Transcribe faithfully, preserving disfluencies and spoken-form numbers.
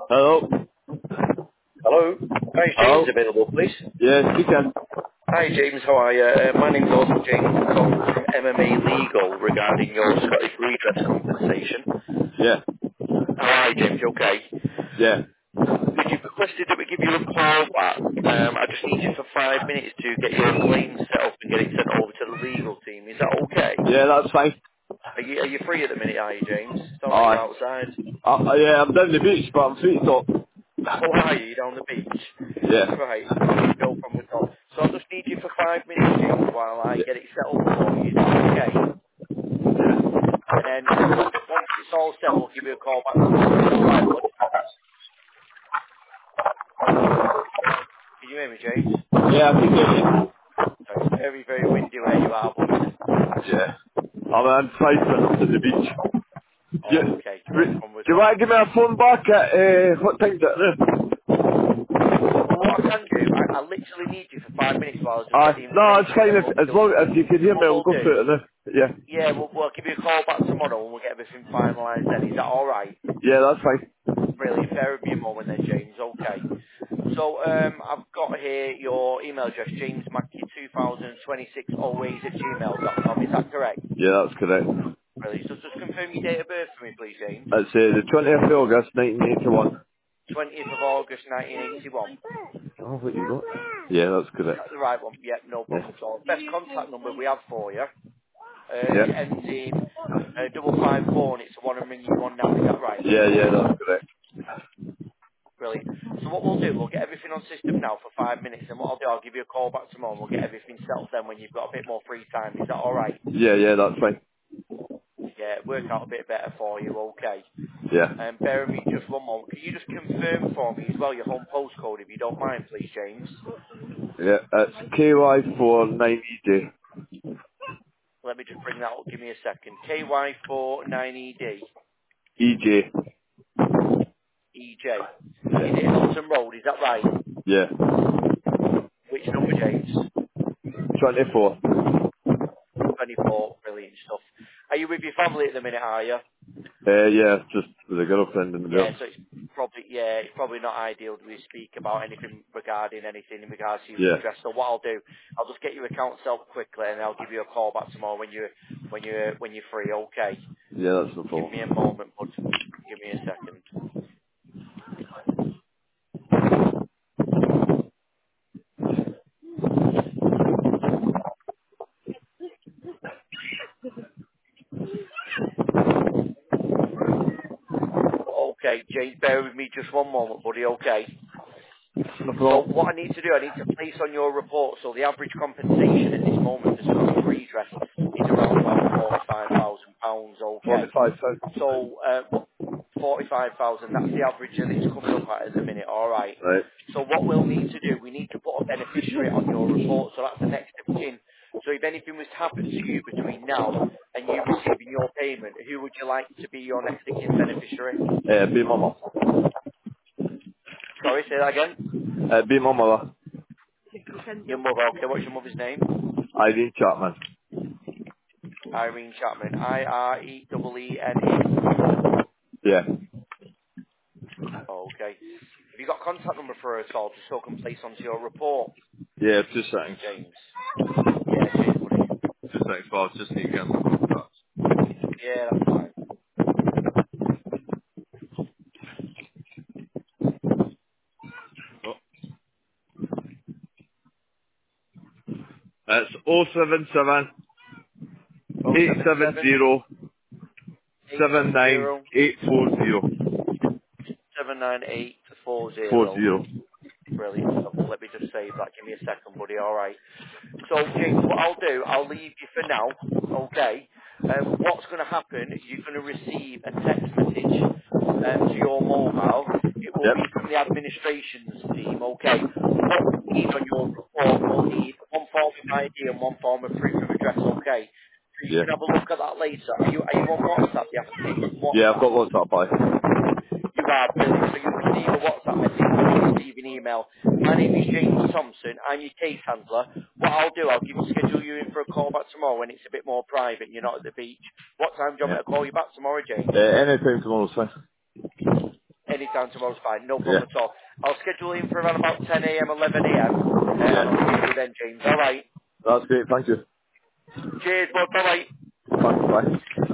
Hello? Hello. Hi, is James Hello? available, please? Yes, you can. Hi, James. How are you? Uh, my name's also James. I'm calling from M M A Legal regarding your Scottish redress compensation. Yeah. Hi, James. You okay? Yeah. You've requested that we give you a call back. Um, I just need you for five minutes to get your claim set up and get it sent over to the legal team. Is that okay? Yeah, that's fine. Are you, are you free at the minute, are you, James? Sound like you're Aye. outside. Uh, uh, yeah, I'm down the beach, but I'm free to talk. Oh, are you? You're down the beach? Yeah. Right. No problem at all. So I'll just need you for five minutes, James, while I Yeah. get it set up for you. Is that okay? And then once it's all set, we'll give you a call back tomorrow. Is that all right, bud? Can you hear me, James? Yeah, I can hear you. So it's very, very windy where you are, bud. Yeah. I'm inside to the beach. Do you, Okay, no do problem at you all. want to give me a phone back at, uh, what time's it now? Well, what I can do, I, I literally need you for five minutes while I just get Aye. the No, it's information fine set if, up. as So long as you can hear me, what I'll we'll go do, through it now. Yeah. yeah, we'll, we'll give you a call back tomorrow and we'll get everything finalised then. Is that all right? Yeah, that's fine. Brilliant. Bear with me a moment then, James. Okay. So um, I've got here your email address, james mackey two thousand twenty-six always at gmail dot com. Is that correct? Yeah, that's correct. Brilliant. So just confirm your date of birth for me, please, James. It's uh, the twentieth of August, nineteen eighty-one. twentieth of August, nineteen eighty-one. Oh, what you got? Yeah, that's Is correct. that the right one? Yep, no Yeah. problem at all. Best contact number we have for you. Uh, Yeah. it ends in uh, double five four, and it's the one I'm ringing you on now. Is that right? Yeah, yeah, that's correct. Brilliant. So what we'll do, we'll get everything on system now for five minutes, and what I'll do, I'll give you a call back tomorrow, and we'll get everything set up then when you've got a bit more free time. Is that all right? Yeah, yeah, that's fine. Yeah, work out a bit better for you. Okay. Yeah. Um, bear with me just one moment. Can you just confirm for me as well your home postcode, if you don't mind, please, James? Yeah, it's K Y four nine E J. Let me just bring that up. Give me a second. K Y four nine E D E J. E J. Is it Hilton Road? Is that right? Yeah. Which number, James? twenty-four. twenty-four. Brilliant stuff. Are you with your family at the minute, are you? Uh, yeah, just with a girlfriend in the Yeah, bill. so it's probably yeah, it's probably not ideal to speak about anything regarding anything in regards to your Yeah. redress. So what I'll do, I'll just get your account set up quickly, and I'll give you a call back tomorrow when you when you when you're free. Okay. Yeah, that's no Give me a problem. moment, bud. Give me a second. Okay, James, bear with me just one moment, buddy. Okay. No So problem. what I need to do, I need to place on your report. So the average compensation at this moment for Scottish redress is around about forty-five thousand pounds. Okay. forty-five cents. So uh, forty-five thousand. That's the average that it's coming up at at the minute. All right. Right. So what we'll need to do, we need to put a beneficiary on your report. So that's the next step in. So if anything was to happen to you between now and you receiving your payment, who would you like to be your next of kin beneficiary? Uh, be my mum. Sorry, say that again. Uh, be my mother. Your mother. Okay, what's your mother's name? Irene Chapman. Irene Chapman. I R E E E N E. Yeah. Okay. Have you got contact number for her at all, just so I can place onto your report, Yeah, two seconds. James? Yeah, cheers, buddy. Two seconds, but I just need to get my contacts. Yeah, that's fine. Oh. It's oh seven seven Oh eight seven seven seven zero eight seven seven nine zero eight four zero seven nine eight four four zero. zero. Brilliant stuff. Let me just save that. Give me a second, buddy. All right. So, James, what I'll do, I'll leave you for now. Okay. Um, what's going to happen? You're going to receive a text message um, to your mobile. It will Yep. be from the administrations team. Okay. What we need on your report, we'll need one form of I D and one form of proof of address. Okay. So you Yeah. can have a look at that later. Are you, are you on WhatsApp? The application Yeah, I've WhatsApp. got WhatsApp, bye. You are brilliant. So you'll receive a WhatsApp message and you'll receive an email. My name is James Thompson. I'm your case handler. What I'll do, I'll give schedule you in for a call back tomorrow when it's a bit more private and you're not at the beach. What time do you want Yeah. me to call you back tomorrow, James? Uh, anytime tomorrow's fine. any time tomorrow's fine. No Yeah. problem at all. I'll schedule in for around about ten a m, eleven a m, uh, and I'll see Yeah. you then, James. All right. That's great. Thank you. Cheers, bud. Bye-bye. Bye. Bye.